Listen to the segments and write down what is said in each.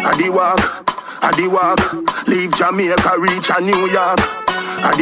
I the walk, leave Jamaica, reach a New York. I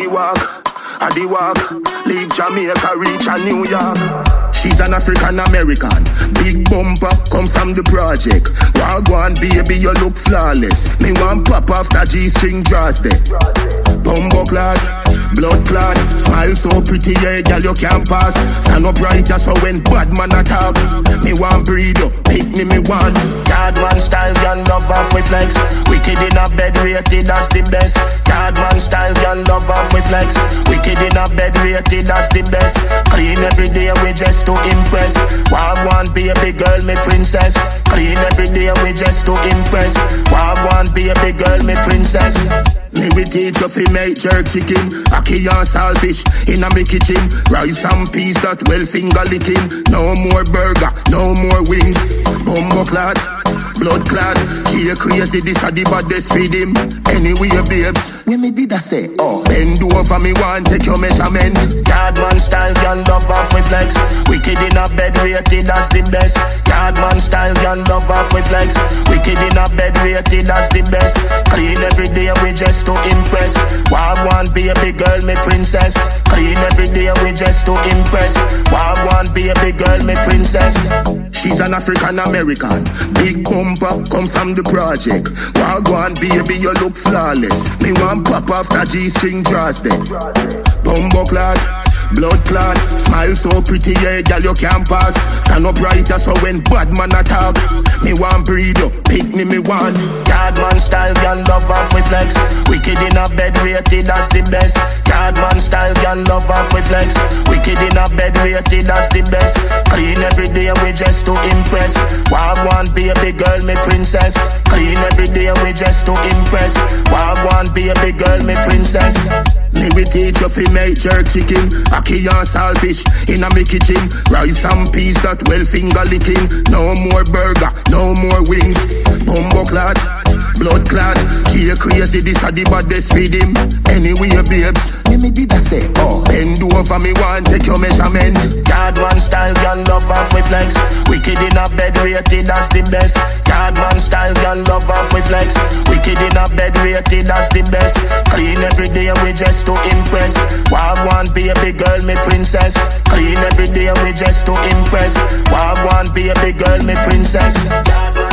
the walk, leave Jamaica, reach a New York. She's an African American, big bumper, come from the project. Wagwan baby, you look flawless. Me want pop after G-string draws there. Bumbo clad, blood clad, smile so pretty, yeah, girl you can't pass. Stand up right, so when bad man attack, me want breed you, pick me want. Cardman style, girl love off with flex. Wicked in a bed, rated as the best. Cardman style, girl love off with flex. Wicked in a bed, rated as the best. Clean every day, we just to impress. Wagwan baby girl, me princess. Clean every day, we just to impress. Wagwan baby girl, me princess. Me we teach you fi make jerk chicken, ackee and saltfish in a me kitchen. Rice and peas that well finger licking. No more burger, no more wings. Bumbo clad, blood clad. She a crazy, this a the baddest with him. Anyway babes, when me did I say, oh, bend over me want take your measurement. Cardman style, girl love off with flex. Wicked in a bed, rated as the best. Cardman style, girl love off with flex. Wicked in a bed, rated as the best. Clean every day, we just to impress. Wagwan baby girl, me princess. Clean every day, we just to impress. Wagwan baby girl, me princess. She's an African American, big bumper, come from the project. Wagwan baby, you look flawless. Me want pop after G-string draws there. Bumbo clad, blood clad, smile so pretty, yeah, girl you can't pass. Stand up right, so when bad man attack, me want breed you, pick me want. Cardman style, girl love off with flex. Wicked in a bed, rated as the best. Cardman style, girl love off with flex. Wicked in a bed, rated as the best. Clean every day, we just to impress. Wagwan baby girl, me princess. Clean every day, we just to impress. Wagwan baby girl, me princess. Me we teach you fi make jerk chicken, ackee and saltfish in a me kitchen. Rice and peas that well finger licking. No more burger, no more wings. Bumbo clad, blood clad. She a crazy, this a the baddest with him. Anyway babes, when me did I say, oh, bend over me want take your measurement. Cardman style, girl love off with flex. Wicked in a bed, rated as the best. Cardman style, girl love off with flex. Wicked in a bed, rated as the best. Clean every day, we just to impress. Wagwan baby girl, me princess. Clean every day, we just to impress. Wagwan baby girl, me princess.